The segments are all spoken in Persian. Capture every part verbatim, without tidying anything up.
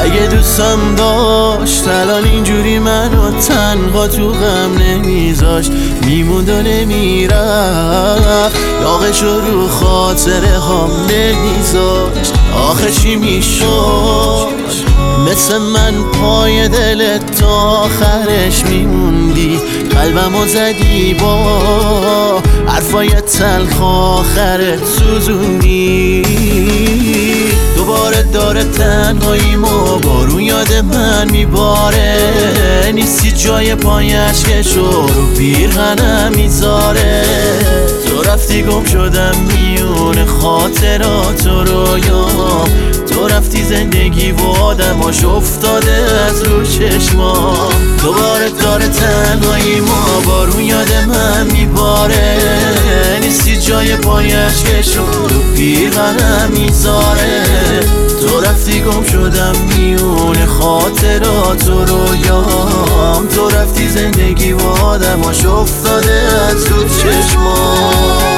اگه دوستم داشت الان اینجوری منو تنها تو غم نمیذاشت، میموند و نمیرفت، داغش رو خاطره هم نمیذاشت. آخه چی میشد مثل من پای دلت تا آخرش میموندی، قلبمو زدی با حرفای تلخ آخرت سوزوندی. دوباره داره تنهاییمو بارون یاد من میباره، نیستی جای پایش که رو پیرهنم میذاره. تو رفتی گم شدم میون خاطرات و رویام، تو رفتی زندگی و آدماش افتاده از رو چشمام. دوباره داره تنهاییمو بارون یاد من میباره، نیستی جای پایش که رو پیرهنم میذاره. تو رفتی گم شدم میون خاطرات و رویام، تو رفتی زندگی و آدماش افتاده از رو چشمام.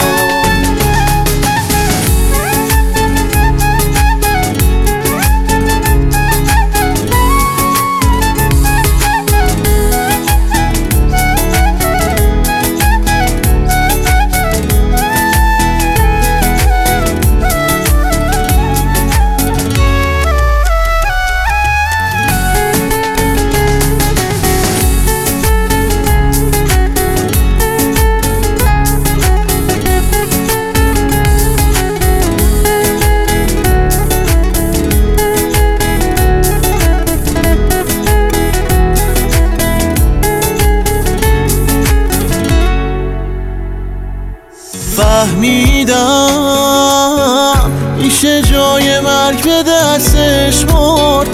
فهمیدم میشه جای مرگ به دستش مرد،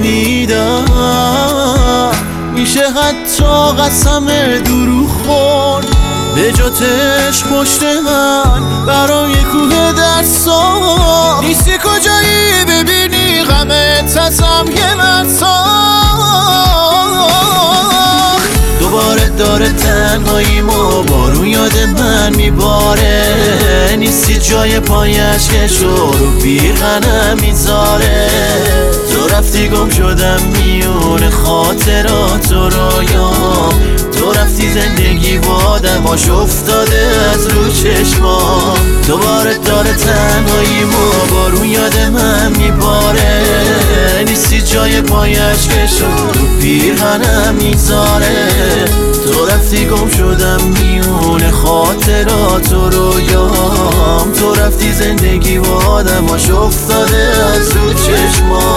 فهمیدم میشه حتی قسم دروغ خورد. به جاتش پشت من برای کوه در ساخت، نیستی کجایی ببینی غمت ازم یه من ساخت. دوباره داره تنهاییمو بارون یاد من میباره، نیستی جای پایش که رو پیرهنم میذاره. تو رفتی گم شدم میون خاطرات و رویام، تو رفتی زندگی و آدماش افتاده از رو چشمام. دوباره داره تنهاییمو بارون یاد من میباره، نیستی جای پایش که رو پیرهنم میذاره. تو رفتی گم شدم میون خاطرات و رویام، تو رفتی زندگی و آدماش افتاده از رو چشمام.